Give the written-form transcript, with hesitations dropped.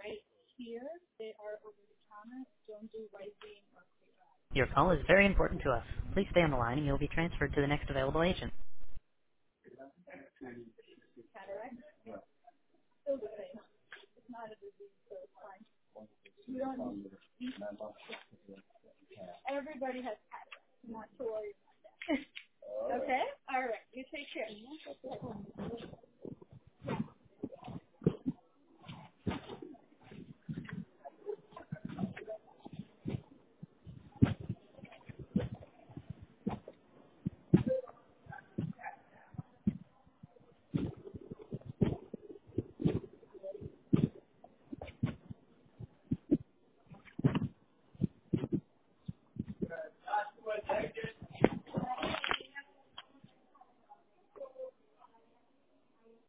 Your call is very important to us. Please stay on the line and you'll be transferred to the next available agent. Everybody has cataract, not to worry about that. Okay? All right. You take care.